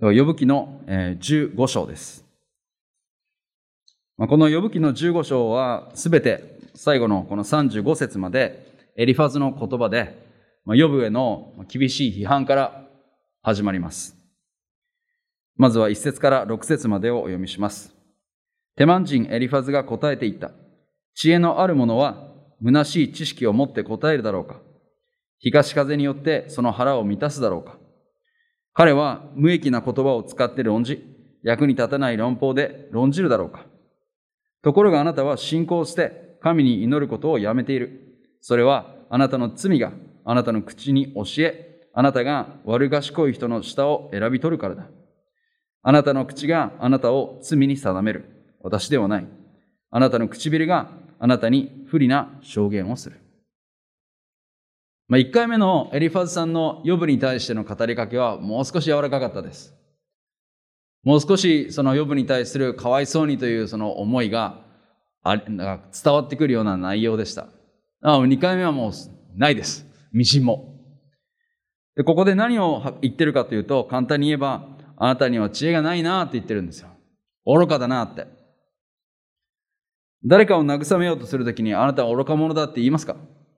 ヨブ記の15章です。このヨブ記の15章はすべて最後のこの35節までエリファズの言葉でヨブへの厳しい批判から始まります。まずは1節から6節までをお読みします。テマン人エリファズが答えていった。知恵のある者は虚しい知識を持って答えるだろうか。東風によってその腹を満たすだろうか。彼は無益な言葉を使って論じ、役に立たない論法で論じるだろうか。ところがあなたは信仰して神に祈ることをやめている。それはあなたの罪があなたの口に教え、あなたが悪賢い人の舌を選び取るからだ。あなたの口があなたを罪に定める。私ではない。あなたの唇があなたに不利な証言をする。1回目のエリファズさんのヨブに対しての語りかけはもう少し柔らかかったです。もう少しそのヨブに対するかわいそうにというその思いが伝わってくるような内容でした。2回目はもうないです。みじんも。で、ここで何を言ってるかというと、簡単に言えば、あなたには知恵がないなって言ってるんですよ。愚かだなって。誰かを慰めようとするときに、あなたは愚か者だって言いますか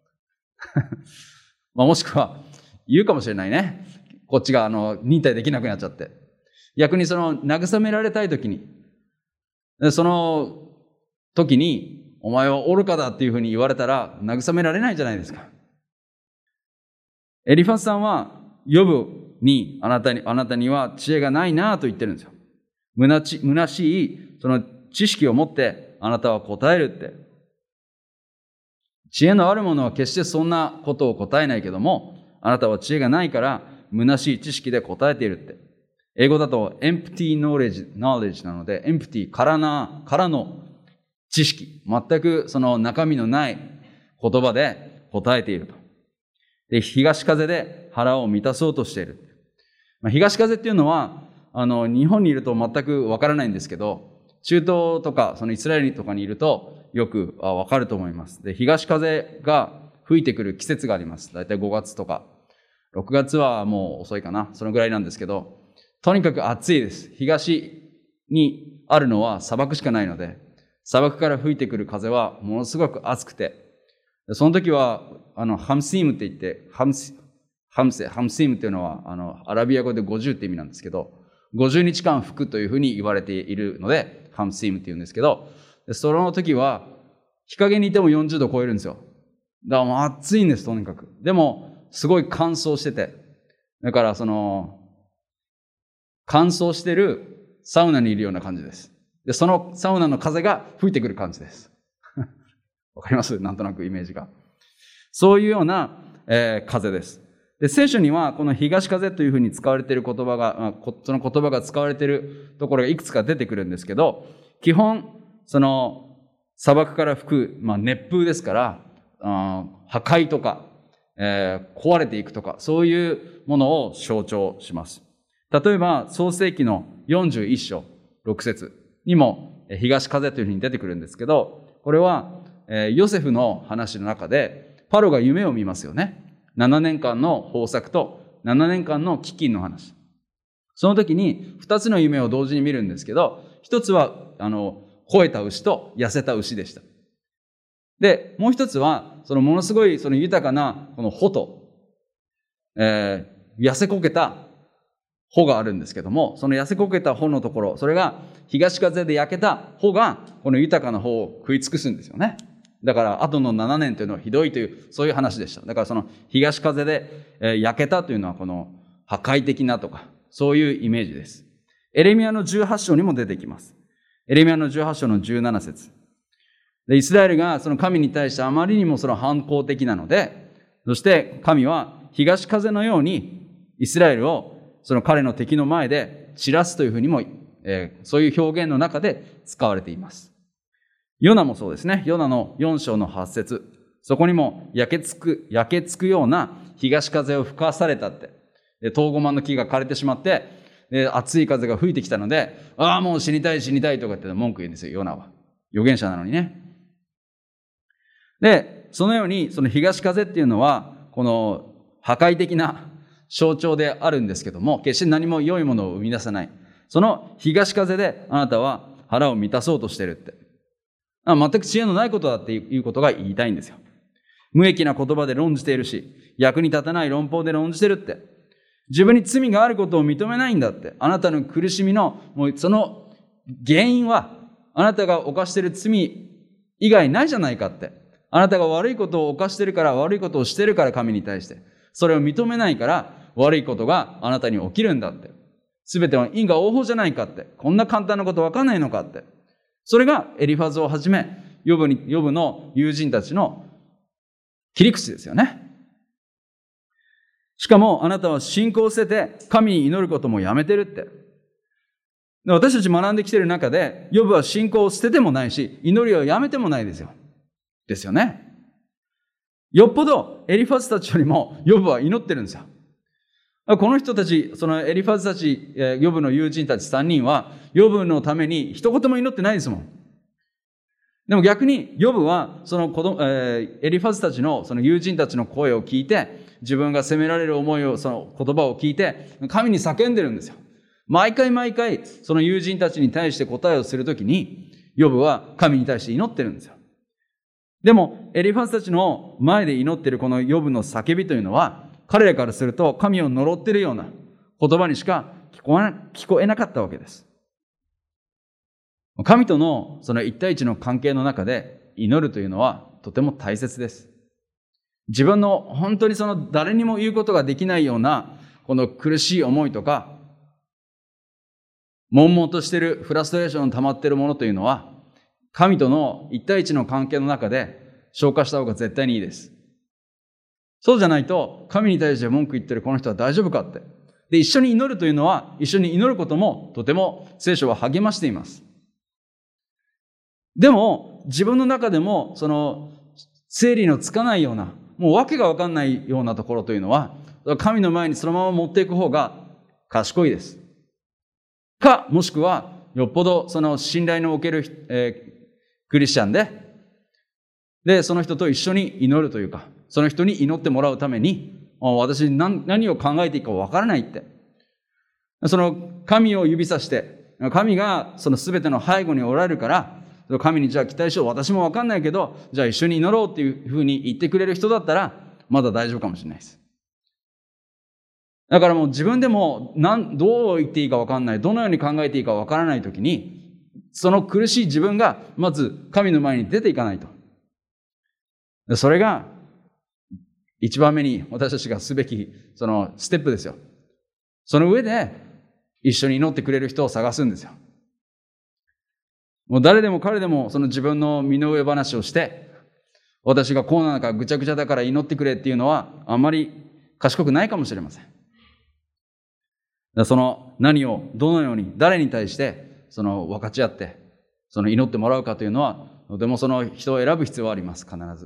もしくは言うかもしれないね。こっちが忍耐できなくなっちゃって。逆にその慰められたいときに、その時にお前は愚かだっていうふうに言われたら慰められないじゃないですか。エリファズさんはヨブにあなたには知恵がないなと言ってるんですよ。虚しいその知識を持ってあなたは答えるって。知恵のある者は決してそんなことを答えないけども、あなたは知恵がないから虚しい知識で答えているって。英語だと empty knowledge なので、empty 空の知識、全くその中身のない言葉で答えていると。で、東風で腹を満たそうとしている。東風っていうのは日本にいると全くわからないんですけど、中東とかそのイスラエルとかにいるとよくわかると思います。で、東風が吹いてくる季節があります。だいたい5月とか。6月はもう遅いかな。そのぐらいなんですけど、とにかく暑いです。東にあるのは砂漠しかないので、砂漠から吹いてくる風はものすごく暑くて、その時はハムシームって言って、ハムシームっていうのはアラビア語で50って意味なんですけど、50日間吹くというふうに言われているので、ハムシームって言うんですけど、その時は日陰にいても40度超えるんですよ。だからもう暑いんです、とにかく。でもすごい乾燥してて、だから乾燥してるサウナにいるような感じです。で、そのサウナの風が吹いてくる感じです。わかります？なんとなくイメージが。そういうような、風です。で、聖書にはこの東風というふうに使われている言葉が、その言葉が使われているところがいくつか出てくるんですけど、基本、その砂漠から吹く、熱風ですから、破壊とか、壊れていくとか、そういうものを象徴します。例えば、創世記の41章6節にも東風というふうに出てくるんですけど、これはヨセフの話の中で、パロが夢を見ますよね。7年間の豊作と7年間の飢饉の話。その時に2つの夢を同時に見るんですけど、1つは肥えた牛と痩せた牛でした。で、もう1つはそのものすごいその豊かなこの穂と、痩せこけた穂があるんですけども、その痩せこけた穂のところ、それが東風で焼けた穂がこの豊かな穂を食い尽くすんですよね。だから後の7年というのはひどいという、そういう話でした。だからその東風で焼けたというのはこの破壊的なとか、そういうイメージです。エレミヤの18章にも出てきます。エレミヤの18章の17節で、イスラエルがその神に対してあまりにもその反抗的なので、そして神は東風のようにイスラエルをその彼の敵の前で散らすというふうにも、そういう表現の中で使われています。ヨナもそうですね。ヨナの4章の8節そこにも焼けつくような東風を吹かされたって。で、トウゴマンの木が枯れてしまって、で、熱い風が吹いてきたので、もう死にたいとかって文句言うんですよ、ヨナは。預言者なのにね。で、そのように、その東風っていうのは、この破壊的な象徴であるんですけども、決して何も良いものを生み出さない。その東風であなたは腹を満たそうとしてるって。全く知恵のないことだっていうことが言いたいんですよ。無益な言葉で論じているし、役に立たない論法で論じてるって。自分に罪があることを認めないんだって。あなたの苦しみの、もうその原因は、あなたが犯している罪以外ないじゃないかって。あなたが悪いことを犯してるから、悪いことをしてるから、神に対して。それを認めないから、悪いことがあなたに起きるんだって。すべては因果応報じゃないかって。こんな簡単なことわかんないのかって。それがエリファズをはじめ、ヨブの友人たちの切り口ですよね。しかも、あなたは信仰を捨てて、神に祈ることもやめてるって。私たち学んできている中で、ヨブは信仰を捨ててもないし、祈りをやめてもないですよ。ですよね。よっぽどエリファズたちよりも、ヨブは祈ってるんですよ。この人たち、そのエリファズたち、ヨブの友人たち3人は、ヨブのために一言も祈ってないですもん。でも逆に、ヨブは、そのエリファズたちの、その友人たちの声を聞いて、自分が責められる思いを、その言葉を聞いて、神に叫んでるんですよ。毎回、その友人たちに対して答えをするときに、ヨブは神に対して祈ってるんですよ。でも、エリファズたちの前で祈ってるこのヨブの叫びというのは、彼らからすると神を呪っているような言葉にしか聞こえなかったわけです。神とのその一対一の関係の中で祈るというのはとても大切です。自分の本当にその誰にも言うことができないようなこの苦しい思いとか、悶々としているフラストレーション溜まっているものというのは、神との一対一の関係の中で消化した方が絶対にいいです。そうじゃないと、神に対して文句言ってるこの人は大丈夫かって。で、一緒に祈るというのは、一緒に祈ることもとても聖書は励ましています。でも、自分の中でも、その、整理のつかないような、もう訳がわかんないようなところというのは、神の前にそのまま持っていく方が賢いです。か、もしくは、よっぽどその信頼のおける、クリスチャンで、その人と一緒に祈るというか、その人に祈ってもらうために、私何を考えていいかわからないって。その神を指さして、神がその全ての背後におられるから、神にじゃあ期待しよう。私もわかんないけど、じゃあ一緒に祈ろうっていうふうに言ってくれる人だったら、まだ大丈夫かもしれないです。だからもう自分でもどう言っていいかわかんない、どのように考えていいかわからないときに、その苦しい自分がまず神の前に出ていかないと。それが一番目に私たちがすべきそのステップですよ。その上で一緒に祈ってくれる人を探すんですよ。もう誰でも彼でもその自分の身の上話をして、私がこうなのかぐちゃぐちゃだから祈ってくれっていうのはあんまり賢くないかもしれません。その何をどのように誰に対してその分かち合ってその祈ってもらうかというのはとてもその人を選ぶ必要はあります。必ず。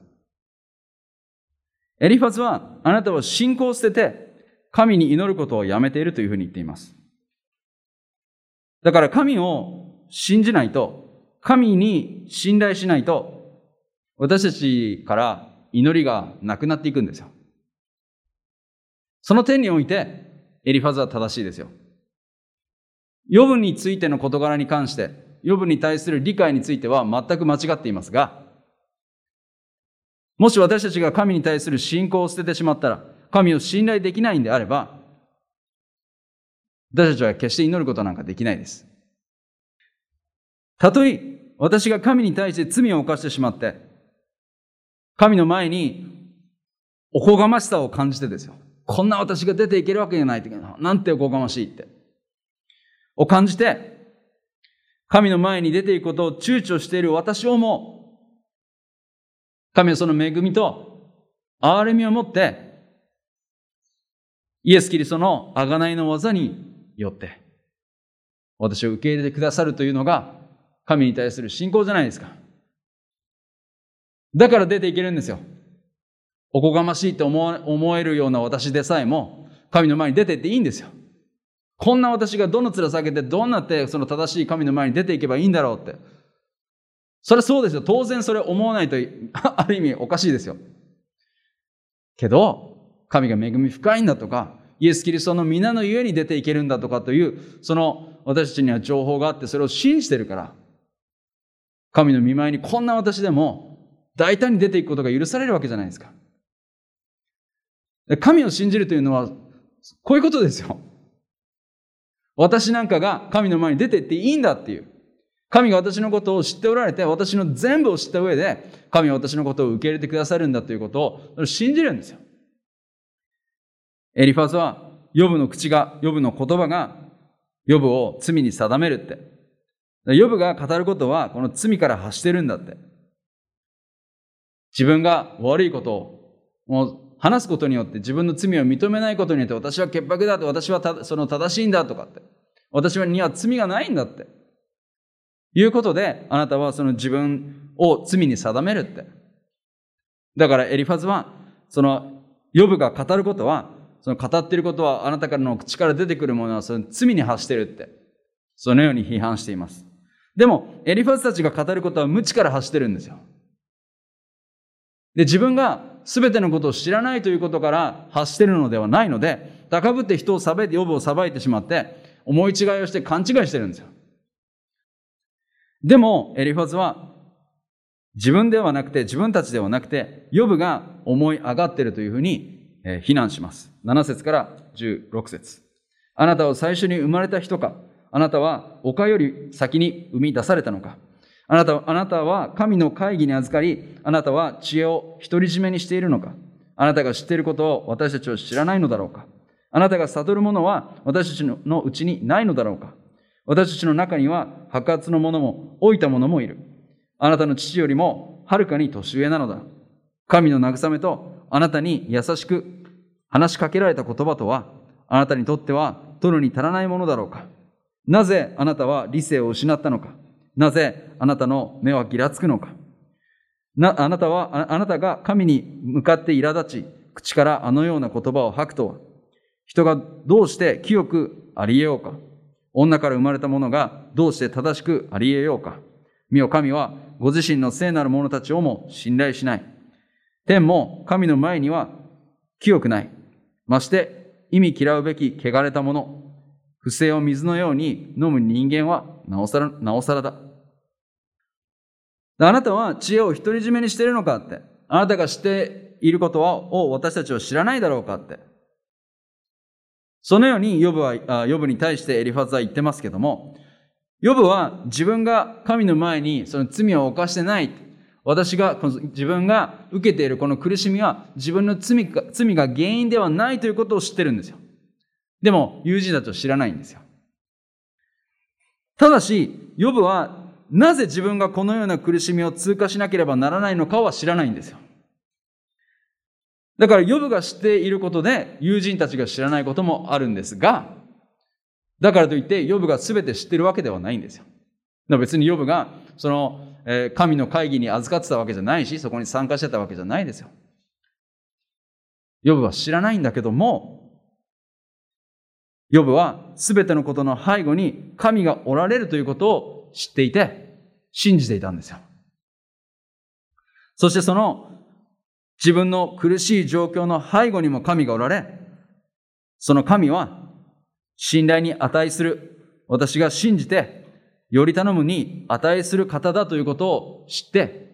エリファズはあなたは信仰を捨てて神に祈ることをやめているというふうに言っています。だから神を信じないと、神に信頼しないと、私たちから祈りがなくなっていくんですよ。その点においてエリファズは正しいですよ。ヨブについての事柄に関して、ヨブに対する理解については全く間違っていますが、もし私たちが神に対する信仰を捨ててしまったら、神を信頼できないんであれば、私たちは決して祈ることなんかできないです。たとえ私が神に対して罪を犯してしまって、神の前におこがましさを感じてですよ。こんな私が出ていけるわけがないって、なんておこがましいって。を感じて、神の前に出ていくことを躊躇している私をも、神はその恵みと憐れみをもって、イエス・キリストの贖いの技によって、私を受け入れてくださるというのが、神に対する信仰じゃないですか。だから出ていけるんですよ。おこがましいと思えるような私でさえも、神の前に出ていっていいんですよ。こんな私がどの面下げて、どうなってその正しい神の前に出ていけばいいんだろうって。それはそうですよ。当然それ思わないと、ある意味おかしいですよ。けど、神が恵み深いんだとか、 イエス・キリストの皆のゆえに出ていけるんだとかという、その私たちには情報があって、それを信じてるから、神の御前にこんな私でも大胆に出ていくことが許されるわけじゃないですか。神を信じるというのは、こういうことですよ。私なんかが神の前に出ていっていいんだっていう。神が私のことを知っておられて、私の全部を知った上で、神は私のことを受け入れてくださるんだということを信じるんですよ。エリファズは、ヨブの口が、ヨブの言葉が、ヨブを罪に定めるって。ヨブが語ることは、この罪から発してるんだって。自分が悪いことを、もう話すことによって自分の罪を認めないことによって、私は潔白だって、私はその正しいんだとかって。私には罪がないんだって。いうことで、あなたはその自分を罪に定めるって。だからエリファズは、そのヨブが語ることは、その語っていることは、あなたからの口から出てくるものはその罪に発しているって。そのように批判しています。でも、エリファズたちが語ることは無知から発してるんですよ。で、自分が全てのことを知らないということから発しているのではないので、高ぶって人を裁いて、ヨブを裁いてしまって、思い違いをして勘違いしてるんですよ。でも、エリファズは、自分たちではなくて、ヨブが思い上がっているというふうに非難します。7節から16節。あなたは最初に生まれた人か、あなたは丘より先に生み出されたのか。あなたは神の会議に預かり、あなたは知恵を独り占めにしているのか。あなたが知っていることを私たちは知らないのだろうか。あなたが悟るものは私たちのうちにないのだろうか。私たちの中には白髪の者も老いた者もいる。あなたの父よりもはるかに年上なのだ。神の慰めとあなたに優しく話しかけられた言葉とは、あなたにとっては取るに足らないものだろうか。なぜあなたは理性を失ったのか。なぜあなたの目はぎらつくのか。あなたが神に向かって苛立ち、口からあのような言葉を吐くとは、人がどうして清くあり得ようか。女から生まれた者がどうして正しくあり得ようか。見よ、神はご自身の聖なる者たちをも信頼しない。天も神の前には清くない。まして忌み嫌うべき汚れたもの、不正を水のように飲む人間はなおさらだ。あなたは知恵を独り占めにしているのかって。あなたが知っていることを私たちは知らないだろうかって。そのようにヨブに対してエリファズは言ってますけども、ヨブは自分が神の前にその罪を犯してない。自分が受けているこの苦しみは自分の罪が原因ではないということを知ってるんですよ。でも友人たちは知らないんですよ。ただし、ヨブはなぜ自分がこのような苦しみを通過しなければならないのかは知らないんですよ。だからヨブが知っていることで友人たちが知らないこともあるんですが、だからといってヨブが全て知っているわけではないんですよ。だから別にヨブがその神の会議に預かってたわけじゃないし、そこに参加してたわけじゃないですよ。ヨブは知らないんだけども、ヨブは全てのことの背後に神がおられるということを知っていて、信じていたんですよ。そしてその自分の苦しい状況の背後にも神がおられ、その神は信頼に値する、私が信じて、より頼むに値する方だということを知って、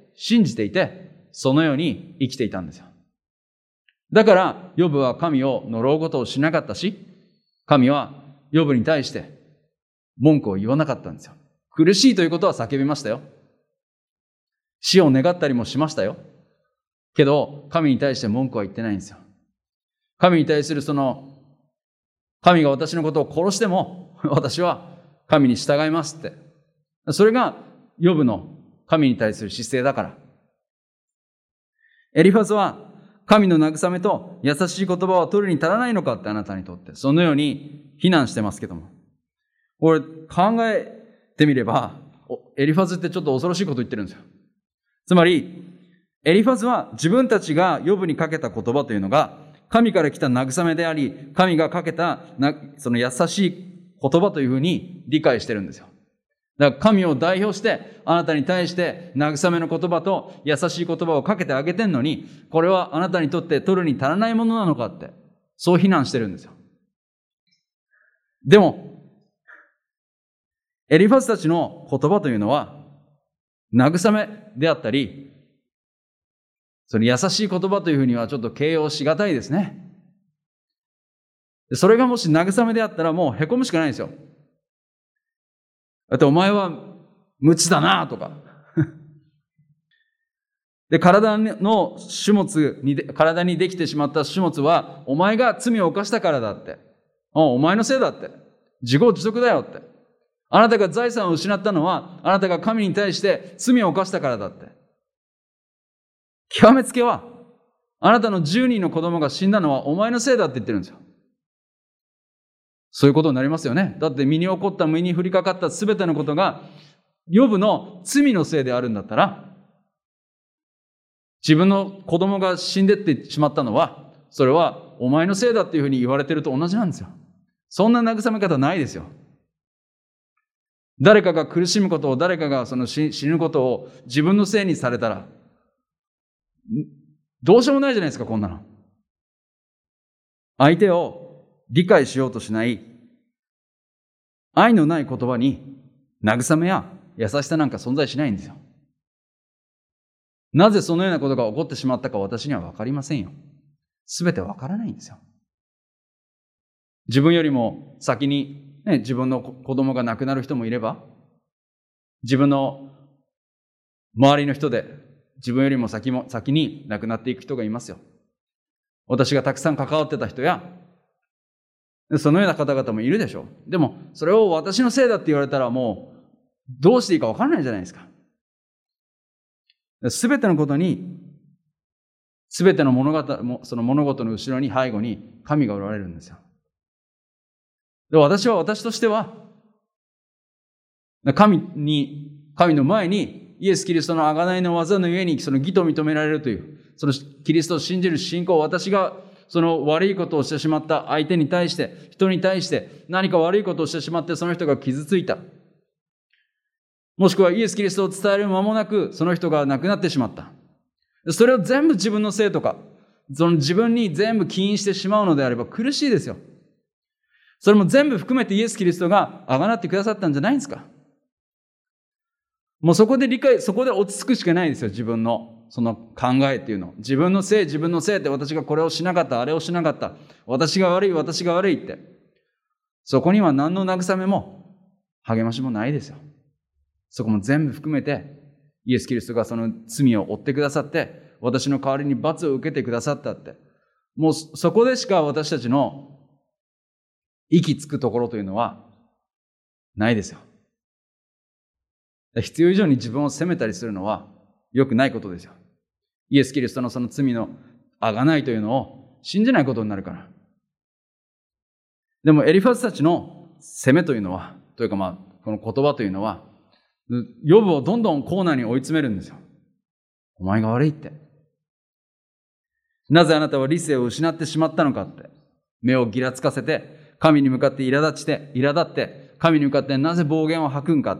信じていて、そのように生きていたんですよ。だから、ヨブは神を呪うことをしなかったし、神はヨブに対して文句を言わなかったんですよ。苦しいということは叫びましたよ。死を願ったりもしましたよ。けど、神に対して文句は言ってないんですよ。神に対する神が私のことを殺しても、私は神に従いますって。それが、ヨブの神に対する姿勢だから。エリファズは、神の慰めと優しい言葉は取るに足らないのかってあなたにとって、そのように非難してますけども。これ考えてみれば、エリファズってちょっと恐ろしいこと言ってるんですよ。つまり、エリファズは自分たちがヨブにかけた言葉というのが、神から来た慰めであり、神がかけたその優しい言葉というふうに理解してるんですよ。だから神を代表して、あなたに対して慰めの言葉と優しい言葉をかけてあげてんのに、これはあなたにとって取るに足らないものなのかって、そう非難してるんですよ。 でも、エリファズたちの言葉というのは、慰めであったり、その優しい言葉というふうにはちょっと形容しがたいですね。それがもし慰めであったらもう凹むしかないんですよ。だってお前は無知だなとか。で、体にできてしまった種物は、お前が罪を犯したからだって。お前のせいだって。自業自得だよって。あなたが財産を失ったのは、あなたが神に対して罪を犯したからだって。極めつけは、あなたの10人の子供が死んだのはお前のせいだって言ってるんですよ。そういうことになりますよね。だって身に起こった、身に降りかかったすべてのことが、ヨブの罪のせいであるんだったら、自分の子供が死んでってしまったのは、それはお前のせいだっていうふうに言われてると同じなんですよ。そんな慰め方ないですよ。誰かが苦しむことを、誰かがその死ぬことを自分のせいにされたら、どうしようもないじゃないですか、こんなの。相手を理解しようとしない、愛のない言葉に慰めや優しさなんか存在しないんですよ。なぜそのようなことが起こってしまったか私には分かりませんよ。すべて分からないんですよ。自分よりも先に、自分の子供が亡くなる人もいれば、自分の周りの人で自分よりも先に亡くなっていく人がいますよ。私がたくさん関わってた人や、そのような方々もいるでしょう。でも、それを私のせいだって言われたらもう、どうしていいか分からないじゃないですか。すべてのことに、すべてのその物事の後ろに背後に神がおられるんですよ。で、私としては、神の前にイエス・キリストの贖いの技のゆえにその義と認められるという、そのキリストを信じる信仰を、私がその悪いことをしてしまった相手に対して、人に対して何か悪いことをしてしまってその人が傷ついた。もしくはイエス・キリストを伝える間もなくその人が亡くなってしまった。それを全部自分のせいとか、その自分に全部起因してしまうのであれば苦しいですよ。それも全部含めてイエス・キリストが贖ってくださったんじゃないんですか。もうそこで落ち着くしかないですよ、自分のその考えっていうの。自分のせいって私がこれをしなかった、あれをしなかった。私が悪いって。そこには何の慰めも励ましもないですよ。そこも全部含めてイエス・キリストがその罪を負ってくださって、私の代わりに罰を受けてくださったって。もうそこでしか私たちの息つくところというのはないですよ。必要以上に自分を責めたりするのは良くないことですよ。イエス・キリストのその罪の贖いというのを信じないことになるから。でもエリファズたちの責めというのは、この言葉というのは、ヨブをどんどん困難に追い詰めるんですよ。お前が悪いって。なぜあなたは理性を失ってしまったのかって。目をぎらつかせて、神に向かって苛立って、神に向かってなぜ暴言を吐くんかって。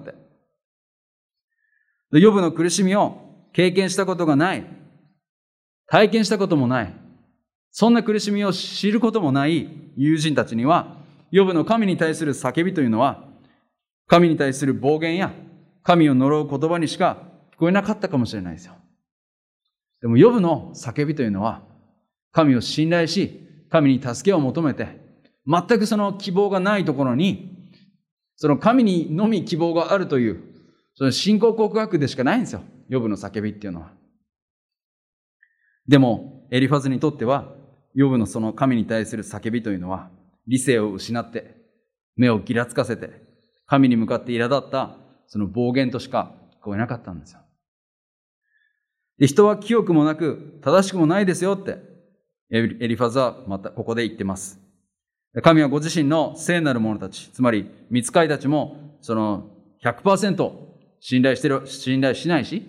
ヨブの苦しみを経験したことがない。体験したこともない。そんな苦しみを知ることもない友人たちには、ヨブの神に対する叫びというのは、神に対する暴言や神を呪う言葉にしか聞こえなかったかもしれないですよ。でもヨブの叫びというのは、神を信頼し、神に助けを求めて、全くその希望がないところに、その神にのみ希望があるという、その信仰告白でしかないんですよ。ヨブの叫びっていうのは。でも、エリファズにとっては、ヨブのその神に対する叫びというのは、理性を失って、目をぎらつかせて、神に向かって苛立った、その暴言としか聞こえなかったんですよ。で、人は清くもなく、正しくもないですよって、エリファズはまたここで言ってます。神はご自身の聖なる者たち、つまり、御使いたちも、その 100% 信頼しないし、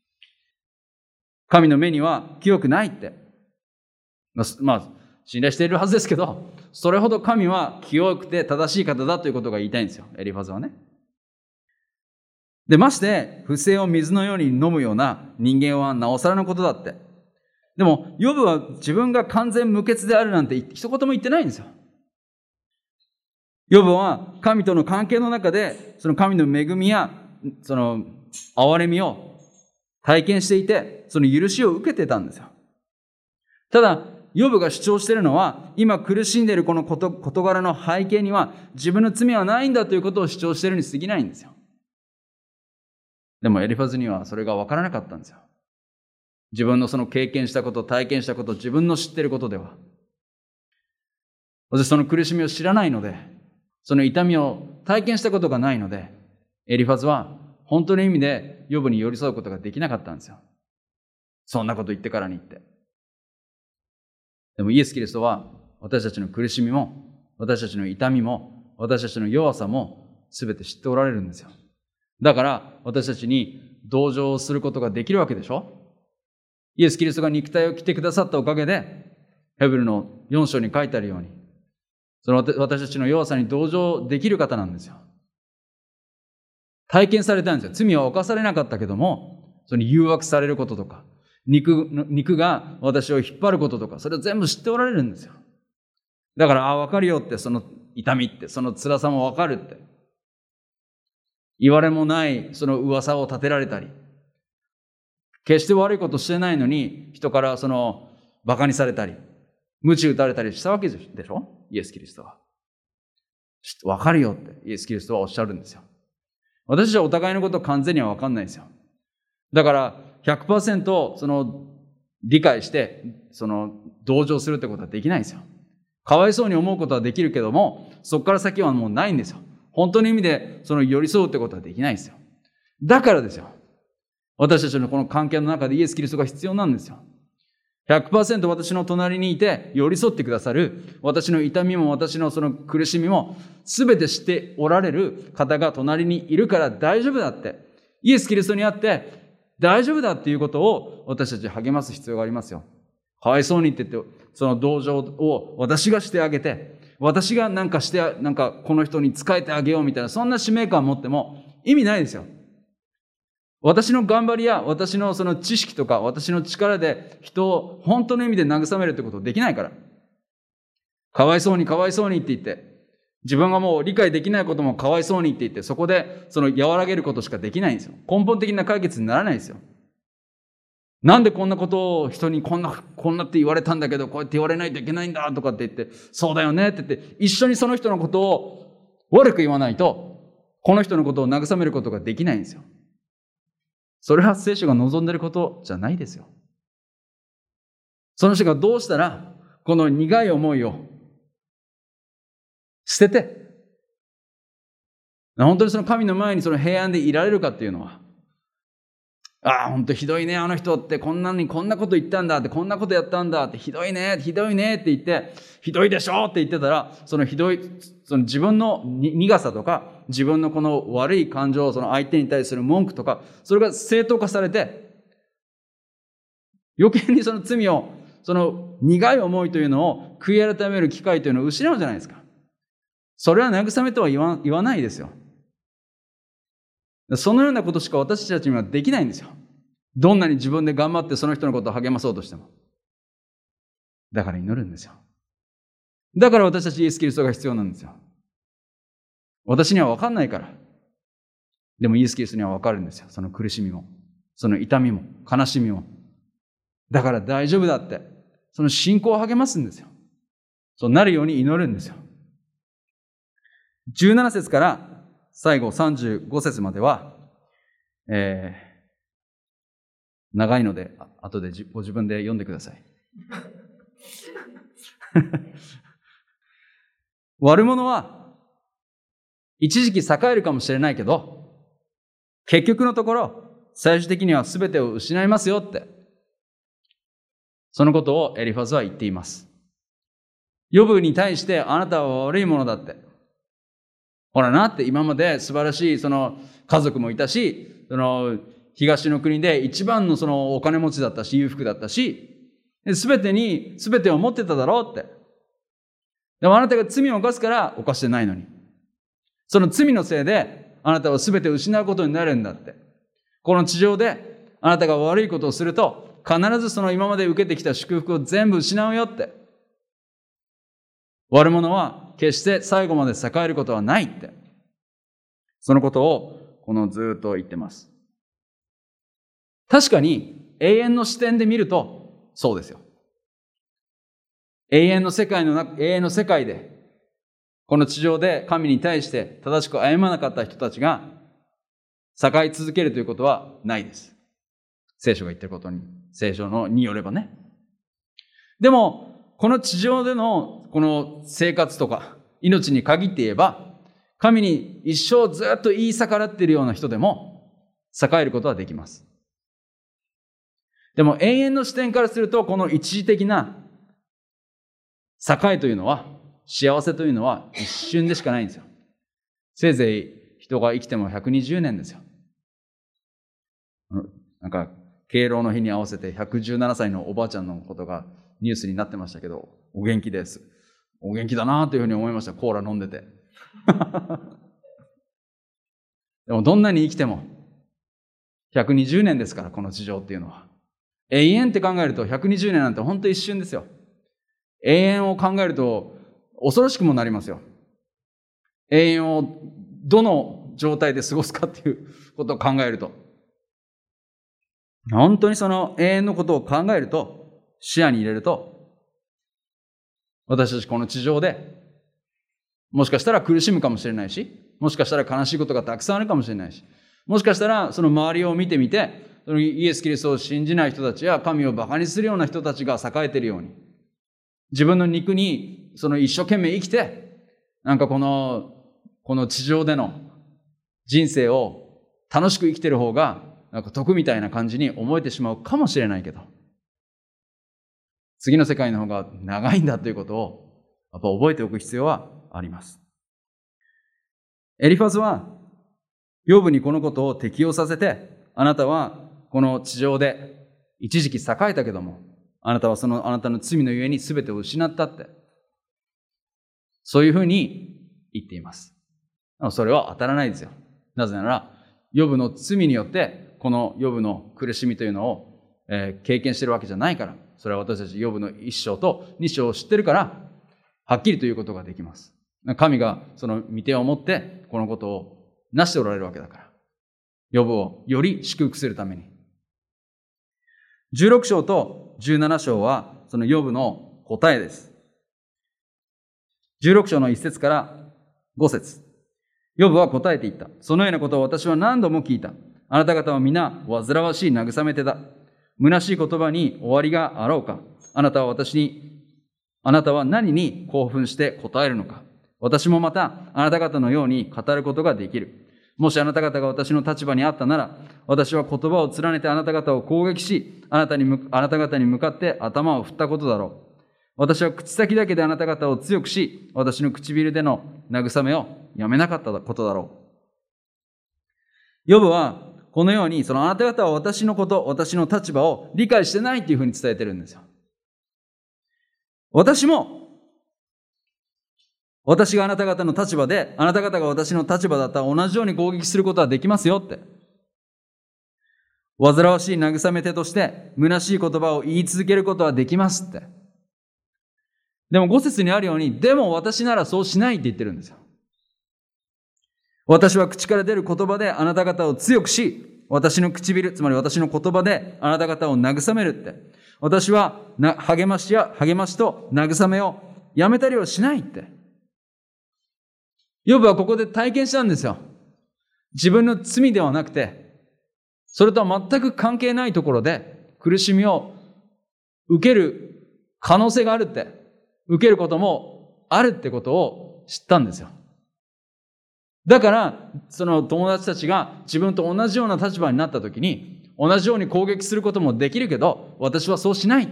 神の目には清くないって。信頼しているはずですけど、それほど神は清くて正しい方だということが言いたいんですよ、エリファズはね。で、まして、不正を水のように飲むような人間はなおさらのことだって。でも、ヨブは自分が完全無欠であるなんて一言も言ってないんですよ。 ヨブは神との関係の中で、その神の恵みや、その憐れみを体験していて、その許しを受けてたんですよ。ただ、ヨブが主張しているのは、今苦しんでいるこの事柄の背景には、自分の罪はないんだということを主張しているに過ぎないんですよ。でもエリファズにはそれが分からなかったんですよ。自分のその経験したこと、体験したこと、自分の知っていることでは。その苦しみを知らないので、その痛みを体験したことがないので、エリファズは本当の意味でヨブに寄り添うことができなかったんですよ。そんなこと言ってからに言って。でもイエス・キリストは私たちの苦しみも、私たちの痛みも、私たちの弱さも全て知っておられるんですよ。だから私たちに同情することができるわけでしょ。イエス・キリストが肉体を着てくださったおかげで、ヘブルの4章に書いてあるように、その私たちの弱さに同情できる方なんですよ。体験されたんですよ。罪は犯されなかったけども、その誘惑されることとか、肉が私を引っ張ることとか、それを全部知っておられるんですよ。だから、わかるよって、その痛みって、その辛さもわかるって。言われもないその噂を立てられたり、決して悪いことしてないのに、人からその馬鹿にされたり、鞭打たれたりしたわけでしょ？イエス・キリストは。わかるよってイエス・キリストはおっしゃるんですよ。私たちはお互いのこと完全にはわかんないんですよ。だから 100% その理解してその同情するってことはできないんですよ。かわいそうに思うことはできるけども、そこから先はもうないんですよ。本当の意味でその寄り添うってことはできないんですよ。だからですよ。私たちのこの関係の中でイエス・キリストが必要なんですよ。100% 私の隣にいて寄り添ってくださる、私の痛みも私のその苦しみも全て知っておられる方が隣にいるから大丈夫だって、イエス・キリストにあって大丈夫だっていうことを私たち励ます必要がありますよ。かわいそうにって言ってその同情を私がしてあげて、私がなんかこの人に仕えてあげようみたいな、そんな使命感を持っても意味ないですよ。私の頑張りや私のその知識とか私の力で人を本当の意味で慰めるってことできないから。かわいそうにかわいそうにって言って、自分がもう理解できないこともかわいそうにって言って、そこでその和らげることしかできないんですよ。根本的な解決にならないんですよ。なんでこんなことを人にこんなって言われたんだけど、こうやって言われないといけないんだとかって言って、そうだよねって言って、一緒にその人のことを悪く言わないと、この人のことを慰めることができないんですよ。それは聖書が望んでいることじゃないですよ。その人がどうしたらこの苦い思いを捨てて、本当にその神の前にその平安でいられるかっていうのは、本当ひどいね、あの人ってこんなこと言ったんだって、こんなことやったんだって、ひどいねって言って、ひどいでしょって言ってたら、その自分の苦さとか、自分のこの悪い感情、その相手に対する文句とか、それが正当化されて、余計にその罪を、その苦い思いというのを悔い改める機会というのを失うじゃないですか。それは慰めとは言わないですよ。そのようなことしか私たちにはできないんですよ。どんなに自分で頑張ってその人のことを励まそうとしても。だから祈るんですよ。だから私たちイエス・キリストが必要なんですよ。私には分かんないから。でもイエス・キリストには分かるんですよ。その苦しみも、その痛みも、悲しみも。だから大丈夫だって、その信仰を励ますんですよ。そうなるように祈るんですよ。17節から最後35節までは、長いので、後でご自分で読んでください。悪者は一時期栄えるかもしれないけど、結局のところ最終的には全てを失いますよって、そのことをエリファズは言っています。ヨブに対してあなたは悪いものだって、ほらなって、今まで素晴らしいその家族もいたし、その東の国で一番のそのお金持ちだったし、裕福だったし、全てを持ってただろうって。でもあなたが罪を犯すから犯してないのに、その罪のせいであなたは全て失うことになるんだって。この地上であなたが悪いことをすると、必ずその今まで受けてきた祝福を全部失うよって。 悪者は決して最後まで栄えることはないって。そのことをずっと言ってます。確かに永遠の視点で見るとそうですよ。永遠の世界で、この地上で神に対して正しく歩まなかった人たちが栄え続けるということはないです。聖書が言ってることに、聖書によればね。でも、この地上でのこの生活とか命に限って言えば、神に一生ずっと言い逆らっているような人でも栄えることはできます。でも永遠の視点からすると、この一時的な栄というのは、幸せというのは一瞬でしかないんですよ。せいぜい人が生きても120年ですよ。なんか敬老の日に合わせて117歳のおばあちゃんのことがニュースになってましたけど、お元気です。お元気だなというふうに思いました。コーラ飲んでて。でもどんなに生きても120年ですから、この地上っていうのは。永遠って考えると120年なんて本当一瞬ですよ。永遠を考えると恐ろしくもなりますよ。永遠をどの状態で過ごすかっていうことを考えると。本当にその永遠のことを考えると、視野に入れると、私たちこの地上でもしかしたら苦しむかもしれないし、もしかしたら悲しいことがたくさんあるかもしれないし、もしかしたらその周りを見てみて、そのイエス・キリストを信じない人たちや神をバカにするような人たちが栄えているように、自分の肉にその一生懸命生きて、なんかこの地上での人生を楽しく生きている方がなんか得みたいな感じに思えてしまうかもしれないけど、次の世界の方が長いんだということをやっぱ覚えておく必要はあります。エリファズはヨブにこのことを適用させて、あなたはこの地上で一時期栄えたけども、あなたはあなたの罪のゆえに全てを失ったって、そういうふうに言っています。それは当たらないですよ。なぜならヨブの罪によってこのヨブの苦しみというのを、経験しているわけじゃないから、それは私たちヨブの一章と二章を知ってるから、はっきりということができます。神がその御手を持ってこのことをなしておられるわけだから、ヨブをより祝福するために。16章と17章はそのヨブの答えです。16章の1節から5節。ヨブは答えていった。そのようなことを私は何度も聞いた。あなた方は皆煩わしい慰め手だ。虚しい言葉に終わりがあろうか。あなたは何に興奮して答えるのか。私もまたあなた方のように語ることができる。もしあなた方が私の立場にあったなら、私は言葉を連ねてあなた方を攻撃し、あなた方に向かって頭を振ったことだろう。私は口先だけであなた方を強くし、私の唇での慰めをやめなかったことだろう。ヨブはこのように、あなた方は私のこと、私の立場を理解してないっていうふうに伝えてるんですよ。私があなた方の立場で、あなた方が私の立場だったら同じように攻撃することはできますよって。煩わしい慰め手として、虚しい言葉を言い続けることはできますって。でも5節にあるように、でも私ならそうしないって言ってるんですよ。私は口から出る言葉であなた方を強くし、私の唇、つまり私の言葉であなた方を慰めるって。私は励ましと慰めをやめたりはしないって。ヨブはここで体験したんですよ。自分の罪ではなくて、それとは全く関係ないところで苦しみを受ける可能性があるって、受けることもあるってことを知ったんですよ。だから、その友達たちが自分と同じような立場になったときに、同じように攻撃することもできるけど、私はそうしないって。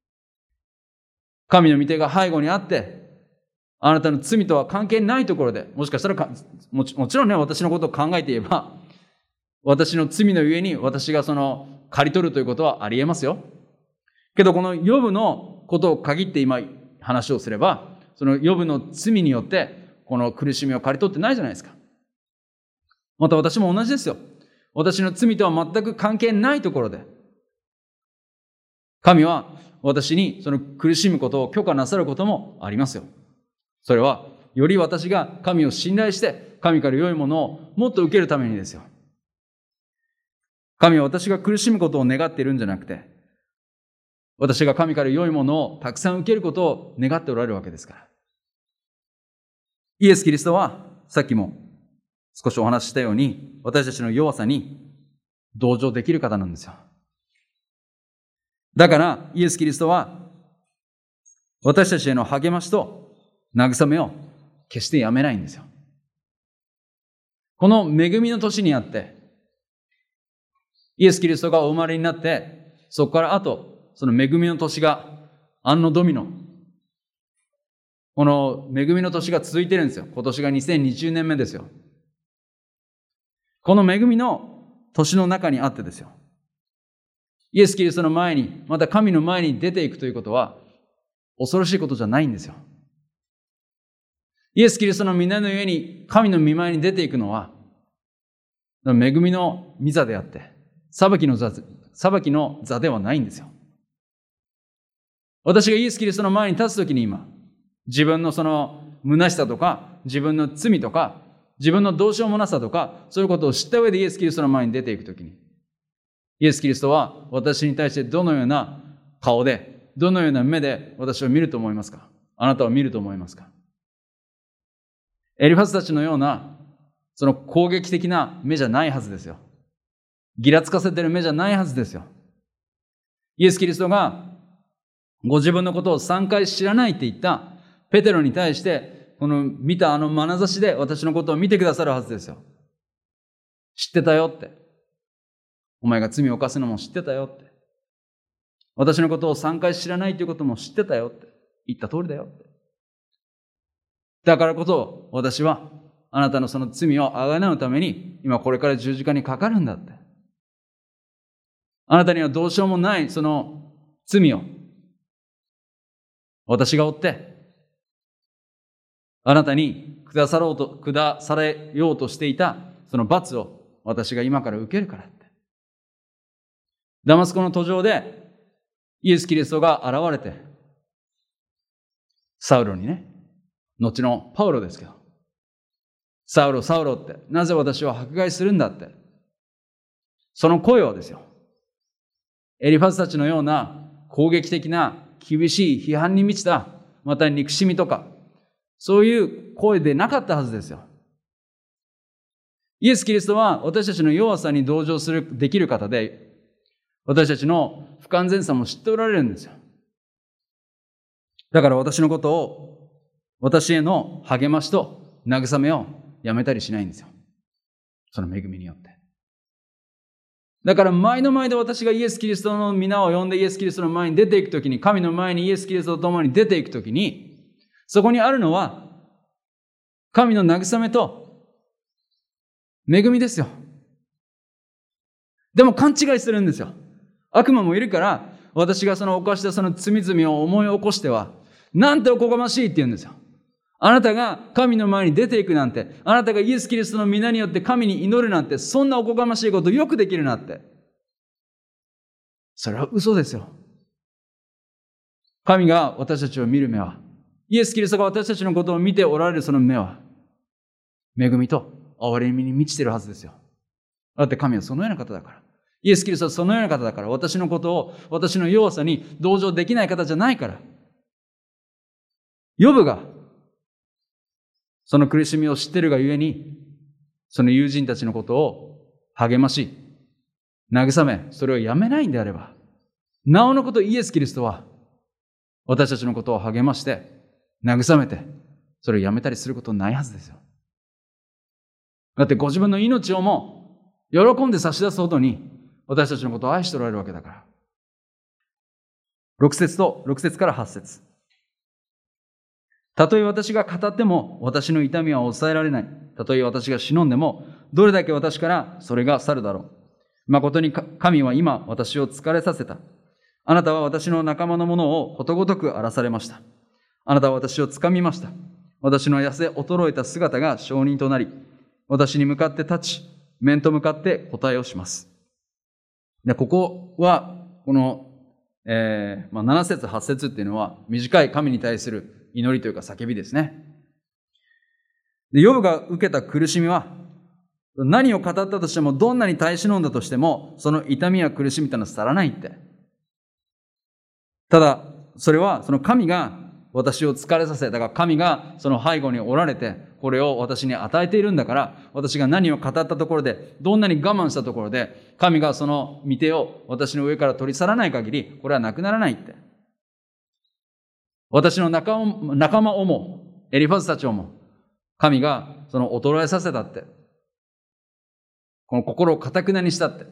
神の御手が背後にあって、あなたの罪とは関係ないところで、もしかしたらもちろんね、私のことを考えて言えば、私の罪のゆえに私が刈り取るということはありえますよ。けどこのヨブのことを限って今話をすれば、そのヨブの罪によってこの苦しみを刈り取ってないじゃないですか。また私も同じですよ。私の罪とは全く関係ないところで、神は私にその苦しむことを許可なさることもありますよ。 それは、より私が神を信頼して、神から良いものをもっと受けるためにですよ。神は私が苦しむことを願っているんじゃなくて、私が神から良いものをたくさん受けることを願っておられるわけですから。イエス・キリストは、さっきも少しお話ししたように、私たちの弱さに同情できる方なんですよ。だから、イエス・キリストは、私たちへの励ましと慰めを決してやめないんですよ。この恵みの年にあって、イエス・キリストがお生まれになって、そこから後、その恵みの年が、アンノドミノ、この恵みの年が続いてるんですよ。今年が2020年目ですよ。この恵みの年の中にあってですよ。イエス・キリストの前に、また神の前に出ていくということは、恐ろしいことじゃないんですよ。イエス・キリストの皆の上に神の御前に出ていくのは、恵みの御座であって、裁きの座ではないんですよ。私がイエス・キリストの前に立つときに今、自分のその虚しさとか、自分の罪とか、自分のどうしようもなさとか、そういうことを知った上でイエス・キリストの前に出ていくときに、イエス・キリストは私に対してどのような顔で、どのような目で私を見ると思いますか？あなたを見ると思いますか？エリファズたちのような、その攻撃的な目じゃないはずですよ。ギラつかせてる目じゃないはずですよ。イエス・キリストがご自分のことを3回知らないって言ったペテロに対して、この見たあの眼差しで私のことを見てくださるはずですよ。知ってたよって。お前が罪を犯すのも知ってたよって。私のことを3回知らないということも知ってたよって。言った通りだよって。だからこそ私はあなたのその罪をあがなうために今これから十字架にかかるんだって。あなたにはどうしようもないその罪を私が負ってあなたに下されようとしていたその罰を私が今から受けるからって。ダマスコの途上でイエス・キリストが現れて、サウロにね、後のパウロですけど、サウロ、サウロって、なぜ私を迫害するんだって。その声はですよ、エリファズたちのような攻撃的な厳しい批判に満ちた、また憎しみとか、そういう声でなかったはずですよ。イエス・キリストは私たちの弱さに同情できる方で、私たちの不完全さも知っておられるんですよ。だから私のことを、私への励ましと慰めをやめたりしないんですよ。その恵みによって。だから前の前で私がイエス・キリストの皆を呼んでイエス・キリストの前に出ていくときに、神の前にイエス・キリストと共に出ていくときに、そこにあるのは、神の慰めと恵みですよ。でも勘違いするんですよ。悪魔もいるから、私がその犯したその罪々を思い起こしては、なんておこがましいって言うんですよ。あなたが神の前に出ていくなんて、あなたがイエス・キリストの皆によって神に祈るなんて、そんなおこがましいことよくできるなって。それは嘘ですよ。神が私たちを見る目は、イエス・キリストが私たちのことを見ておられるその目は、恵みと憐れみに満ちているはずですよ。だって神はそのような方だから。イエス・キリストはそのような方だから、私のことを、私の弱さに同情できない方じゃないから。ヨブが、その苦しみを知っているがゆえに、その友人たちのことを励まし、慰め、それをやめないんであれば、なおのことイエス・キリストは、私たちのことを励まして、慰めて、それをやめたりすることないはずですよ。だってご自分の命をも喜んで差し出すほどに、私たちのことを愛しておられるわけだから。6節から8節。たとえ私が語っても私の痛みは抑えられない。たとえ私が忍んでもどれだけ私からそれが去るだろう。誠に神は今私を疲れさせた。あなたは私の仲間のものをことごとく荒らされました。あなたは私を掴みました。私の痩せ衰えた姿が証人となり、私に向かって立ち、面と向かって答えをします。で、ここは、この、7節8節っていうのは、短い神に対する祈りというか叫びですね。 で、ヨブが受けた苦しみは、何を語ったとしても、どんなに耐え忍んだとしても、その痛みや苦しみというのは去らないって。ただ、それはその神が私を疲れさせ、だから神がその背後におられて、これを私に与えているんだから、私が何を語ったところで、どんなに我慢したところで、神がその御手を私の上から取り去らない限り、これはなくならないって。私の仲間をも、エリファズたちをも、神がその衰えさせたって。この心を堅くなにしたって。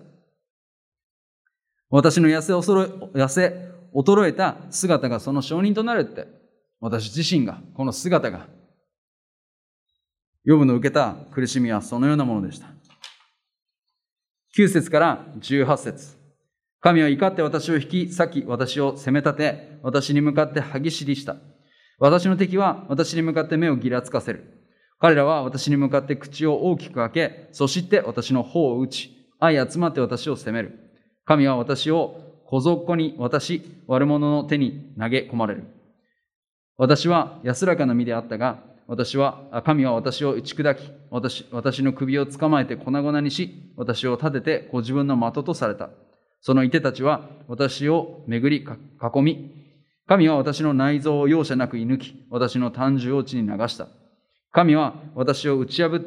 私の痩せ衰えた姿がその証人となるって。私自身が、この姿が、ヨブの受けた苦しみはそのようなものでした。9節から18節。神は怒って私を引き裂き、私を責め立て、私に向かって歯ぎしりした。私の敵は私に向かって目をぎらつかせる。彼らは私に向かって口を大きく開け、そして私の頬を打ち、相集まって私を責める。神は私を小底に悪者の手に投げ込まれる。私は安らかな身であったが、神は私を打ち砕き、私の首を捕まえて粉々にし、私を立ててご自分の的とされた。その射手たちは私を巡り囲み、神は私の内臓を容赦なく射抜き、私の胆汁を地に流した。神は私を打ち破って、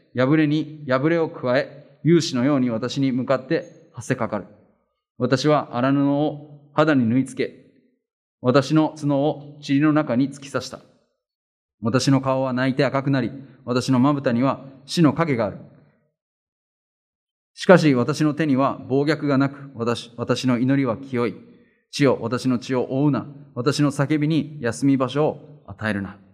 破れを加え、勇士のように私に向かってはせかかる。私は荒布を肌に縫い付け、私の角を塵の中に突き刺した。私の顔は泣いて赤くなり、私のまぶたには死の影がある。しかし私の手には暴虐がなく、私の祈りは清い。地よ、私の血を覆うな。私の叫びに休み場所を与えるな。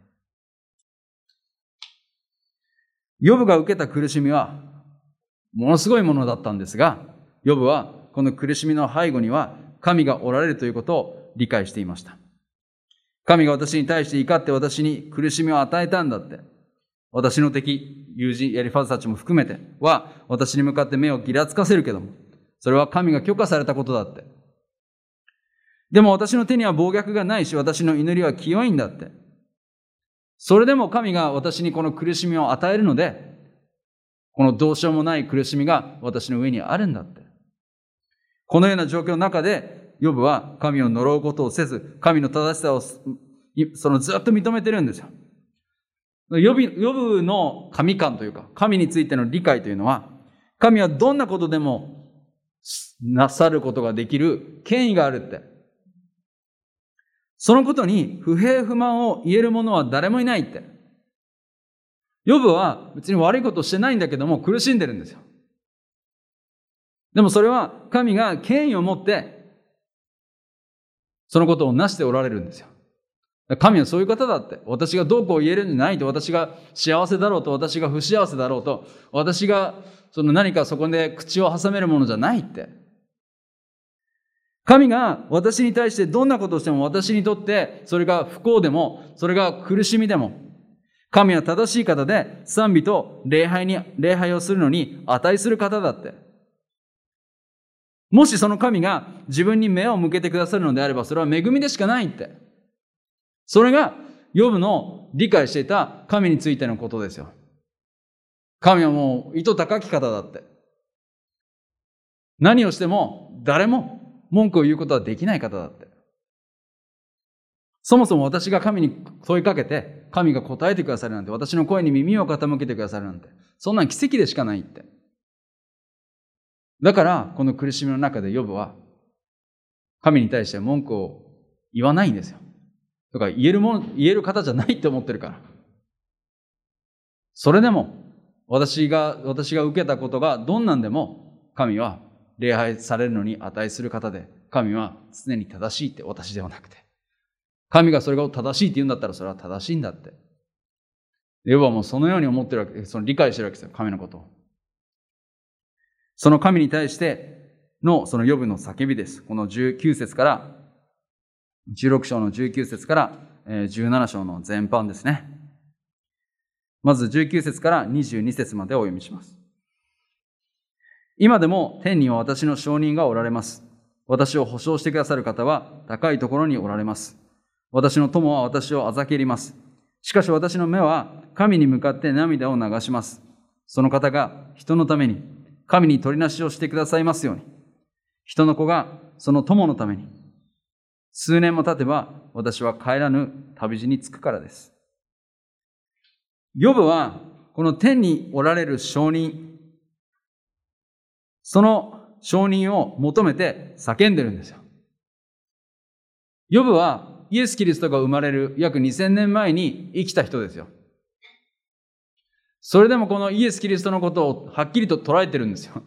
ヨブが受けた苦しみはものすごいものだったんですが、ヨブはこの苦しみの背後には神がおられるということを理解していました。神が私に対して怒って私に苦しみを与えたんだって。私の敵、友人、エリファズたちも含めては私に向かって目をぎらつかせるけども、それは神が許可されたことだって。でも私の手には暴虐がないし、私の祈りは清いんだって。それでも神が私にこの苦しみを与えるので、このどうしようもない苦しみが私の上にあるんだって。このような状況の中で、ヨブは神を呪うことをせず、神の正しさをずっと認めてるんですよ。ヨブの神観というか、神についての理解というのは、神はどんなことでもなさることができる権威があるって。そのことに不平不満を言える者は誰もいないって。ヨブは別に悪いことをしてないんだけども苦しんでるんですよ。でもそれは神が権威を持ってそのことをなしておられるんですよ。神はそういう方だって。私がどうこう言えるんじゃないと、私が幸せだろうと、私が不幸せだろうと、私が何かそこで口を挟めるものじゃないって。神が私に対してどんなことをしても私にとってそれが不幸でもそれが苦しみでも神は正しい方で賛美と礼拝をするのに値する方だって。もしその神が自分に目を向けてくださるのであればそれは恵みでしかないって。それがヨブの理解していた神についてのことですよ。神はもう意図高き方だって。何をしても誰も文句を言うことはできない方だって。そもそも私が神に問いかけて、神が答えてくださるなんて、私の声に耳を傾けてくださるなんて、そんな奇跡でしかないって。だから、この苦しみの中でヨブは、神に対して文句を言わないんですよ。だから言える方じゃないって思ってるから。それでも、私が受けたことがどんなんでも、神は礼拝されるのに値する方で、神は常に正しいって私ではなくて。神がそれが正しいって言うんだったらそれは正しいんだって。ヨブはもうそのように思ってるわけ、理解してるわけですよ、神のことを。その神に対してのそのヨブの叫びです。この19節から、16章の19節から17章の前半ですね。まず19節から22節までお読みします。今でも天には私の証人がおられます。私を保証してくださる方は高いところにおられます。私の友は私をあざけります。 しかし私の目は神に向かって涙を流します。その方が人のために神に取りなしをしてくださいますように。人の子がその友のために。数年も経てば私は帰らぬ旅路に着くからです。ヨブはこの天におられる証人、その証人を求めて叫んでるんですよ。ヨブはイエス・キリストが生まれる約2000年前に生きた人ですよ。それでもこのイエス・キリストのことをはっきりと捉えてるんですよ。